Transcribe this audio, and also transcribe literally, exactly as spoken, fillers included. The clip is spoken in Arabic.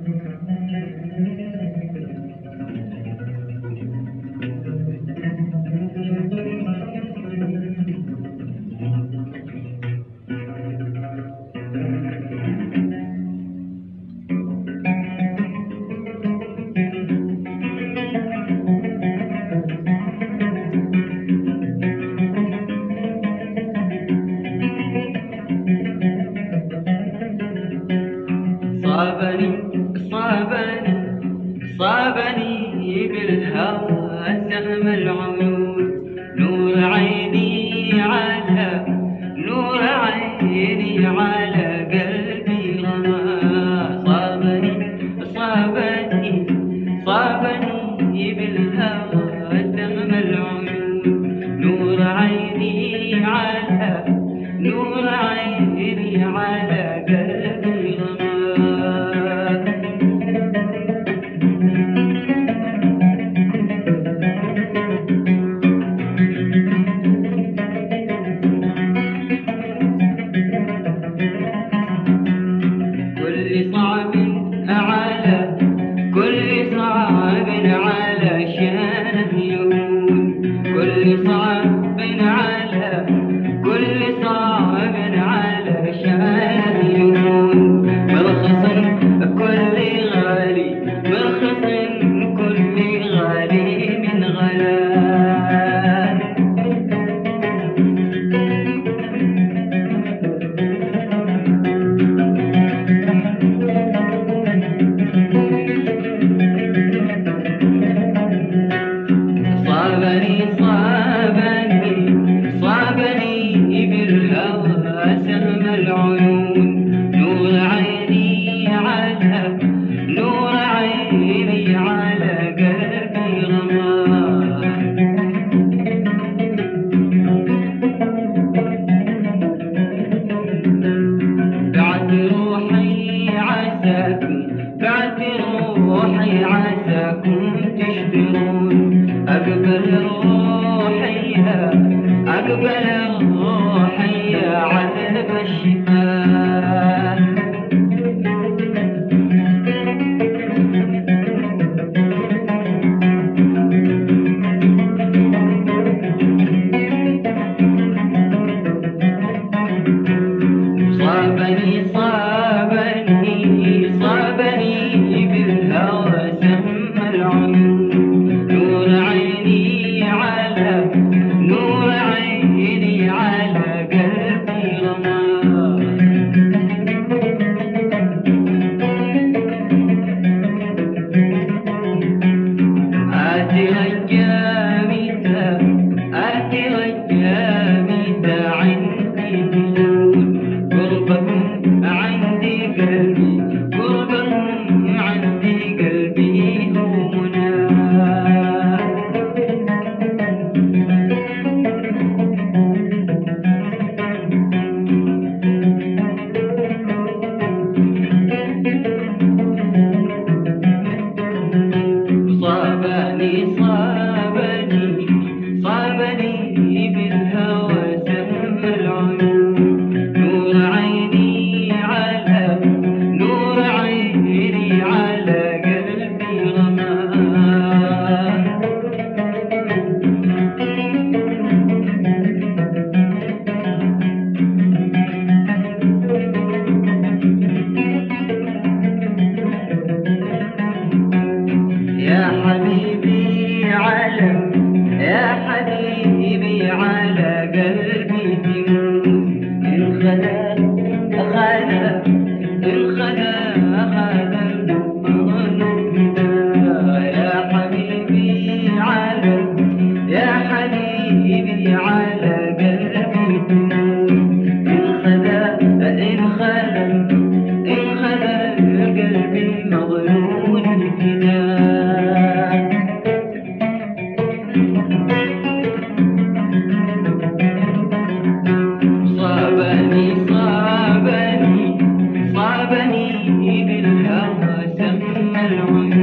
صابني صابني صابني بالهوى سهم العيون، نور عيني على نور عيني على قلبي رمى. صابني صابني صابني بالهوى سهم العيون، نور عيني على نور عيني على قلبي رمى. كل صعب على كل صعب على شان يهون، كل صعب على كل صعب على شان يهون. مرخص كل غالي مرخص كل غالي من غلان. صابني صابني صابني بالهوى سهم العيون، نور عيني على نور عيني على قلبي رمى. بعت روحي عساكم بعت روحي عساكم تشترون، أقبل روحي أقبل روحي عذب الشفاء. صابني صابني صابني بالهوى سهم العيون، نور عيني على نور عيني على قلبي رمى. آتي رجاميتا آتي رجاميتا عندي ديون، قربكم عندي قلبي قربكم عندي قلبي همنا. صابني صابني صابني بالهوى سهم العيون، نور عيني على نور عيني على قلبي رمى. يا حبيبي على يا حبيبي على قلبي ديون، إن خدا خدا إن خدا خدا المغلوب دا. يا حبيبي على يا حبيبي على قلبي ديون، إن خدا إن خدا إن خدا قلبي مغلول فدا. صابني صابني صابني بالهوى سهم العيون،